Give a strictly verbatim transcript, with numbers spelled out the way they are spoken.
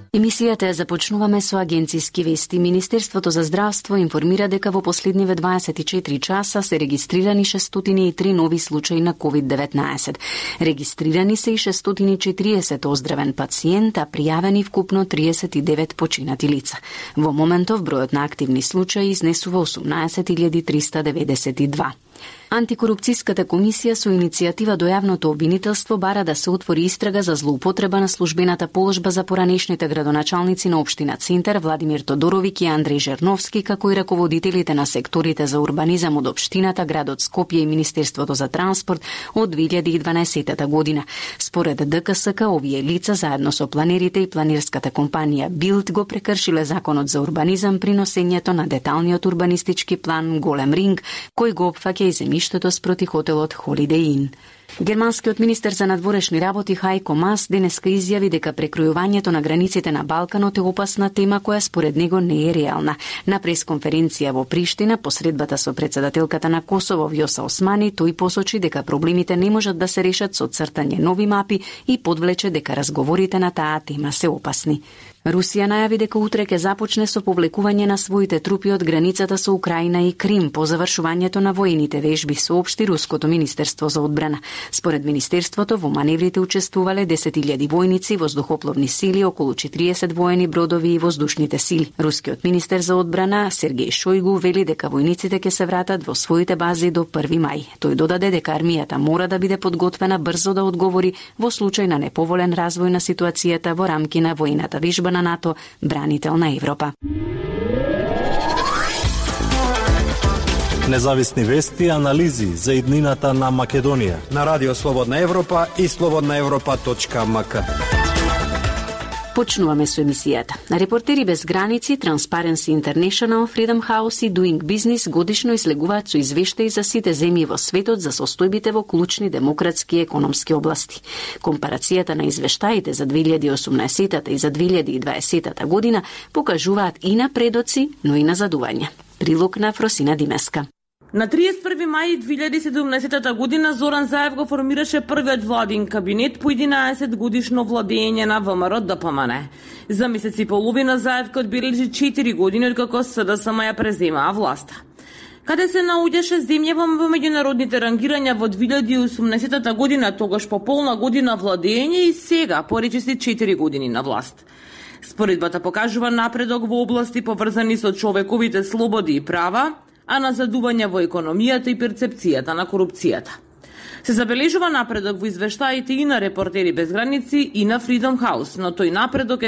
Емисијата ја започнуваме со агенциски вести. Министерството за здравство информира дека во последниве дваесет и четири часа се регистрирани шестстотини и три нови случаи на ковид деветнаесет. Регистрирани се и шестстотини и четириесет оздравен пациент, а пријавени вкупно триесет и девет починати лица. Во моментов бројот на активни случаи изнесува осумнаесет илјади триста деветдесет и два. Антикорупцијската комисија со иницијатива до јавното обвинителство бара да се отвори истрага за злоупотреба на службената положба за поранешните градоначалници на општина Центар Владимир Тодоровиќ и Андреј Жерновски, како и раководителите на секторите за урбанизам од општината, градот Скопје и Министерството за транспорт од две илјади и дванаесетта година. Според ДКСК, овие лица заедно со планерите и планерската компанија Билд го прекршиле законот за урбанизам при носењето на деталниот урбанистички план Голем Ринг, кој го опфаќа и земјиштето спроти хотелот Holiday Inn. Германскиот министер за надворешни работи Хајко Мас денеска изјави дека прекројувањето на границите на Балканот е опасна тема која според него не е реална. На пресконференција во Приштина, посредбата со председателката на Косово Вјоса Османи, тој посочи дека проблемите не можат да се решат со цртање нови мапи и подвлече дека разговорите на таа тема се опасни. Русија најави дека утре ќе започне со повлекување на своите трупи од границата со Украина и Крим по завршувањето на воените вежби, соопшти Руското министерство за одбрана. Според министерството, во маневрите учествувале десет илјади војници, воздухопловни сили, околу четириесет воени бродови и воздушните сили. Рускиот министер за одбрана Сергеј Шојгу вели дека војниците ќе се вратат во своите бази до први мај. Тој додаде дека армијата мора да биде подготвена брзо да одговори во случај на неповолен развој на ситуацијата во рамки на војната вежба на НАТО Бранител на Европа. Независни вести и анализи за иднината на Македонија на Радио Слободна Европа и слободна европа точка ем ка. Почнуваме со емисијата. Репортери без граници, Transparency International, Freedom House и Doing Business годишно излегуваат со извештаи за сите земји во светот за состојбите во клучни демократски и економски области. Компарацијата на извештаите за две илјади и осумнаесетта и за две илјади и дваесетта година покажуваат и напредоци, но и назадувања. Прилог на Фросина Димеска. На триесет и први мај две илјади и седумнаесетта година Зоран Заев го формираше првиот владин кабинет по единаесет годишно владење на ВМРО Д П М Н. За месец и половина Заев ќе одбележи четири години откако С Д С М ја преземаа власта. Каде се наоѓаше земја во меѓународните рангирања во две илјади и осумнаесетта година, тогаш по полна година владење и сега поречиси четири години на власт. Споредбата покажува напредок во области поврзани со човековите слободи и права, а назадување во економијата и перцепцијата на корупцијата. Се забележува напредок во извештаите и на Репортери без граници и на Freedom House, но тој напредок е